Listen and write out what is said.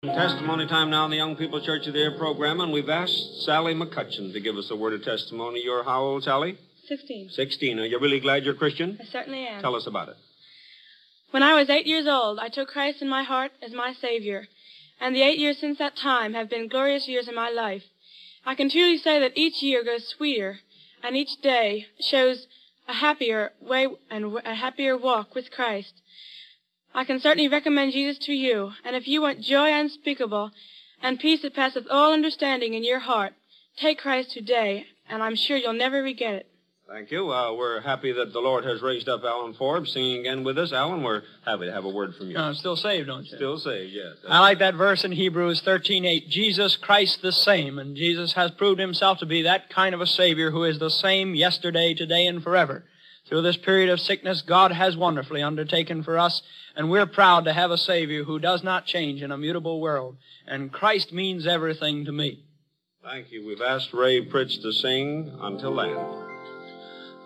Testimony time now in the Young People Church of the Air program, and we've asked Sally McCutcheon to give us a word of testimony. You're how old, Sally? 16. 16. Are you really glad you're Christian? I certainly am. Tell us about it. When I was 8 years old, I took Christ in my heart as my Savior, and the 8 years since that time have been glorious years in my life. I can truly say that each year goes sweeter, and each day shows a happier way and a happier walk with Christ. I can certainly recommend Jesus to you, and if you want joy unspeakable and peace that passeth all understanding in your heart, take Christ today, and I'm sure you'll never regret it. Thank you. We're happy that the Lord has raised up Alan Forbes singing again with us. Alan, we're happy to have a word from you. Still saved, don't you? Still saved, yes. I like that verse in Hebrews 13:8, Jesus Christ the same, and Jesus has proved himself to be that kind of a Savior who is the same yesterday, today, and forever. Through this period of sickness, God has wonderfully undertaken for us, and we're proud to have a Savior who does not change in a mutable world. And Christ means everything to me. Thank you. We've asked Ray Pritz to sing Until Then.